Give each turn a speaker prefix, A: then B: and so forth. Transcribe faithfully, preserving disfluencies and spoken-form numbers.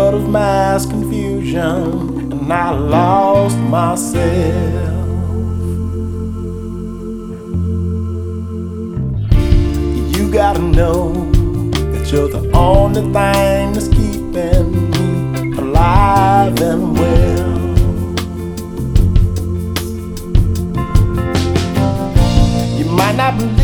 A: flood of mass confusion, and I lost myself. You gotta know that you're the only thing that's keeping me alive and well. You might not believe